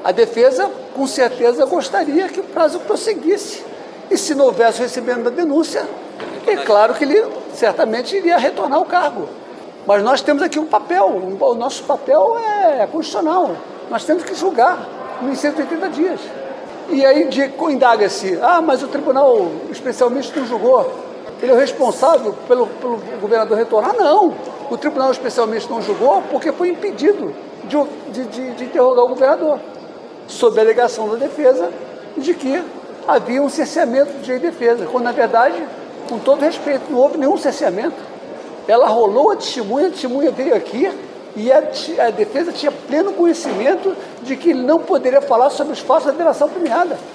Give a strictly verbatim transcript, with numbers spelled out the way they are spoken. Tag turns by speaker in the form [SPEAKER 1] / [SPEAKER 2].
[SPEAKER 1] A defesa, com certeza, gostaria que o prazo prosseguisse. E se não houvesse recebimento da denúncia, é claro que ele certamente iria retornar ao cargo. Mas nós temos aqui um papel, o nosso papel é constitucional. Nós temos que julgar em cento e oitenta dias. E aí indaga-se, ah, mas o Tribunal Especial Misto não julgou. Ele é o responsável pelo, pelo governador retornar? Não. O Tribunal Especial Misto não julgou porque foi impedido de, de, de, de interrogar o governador, sob a alegação da defesa de que havia um cerceamento do direito de defesa, quando, na verdade, com todo respeito, não houve nenhum cerceamento. Ela rolou a testemunha, a testemunha veio aqui e a, a defesa tinha pleno conhecimento de que ele não poderia falar sobre os fatos da delação premiada.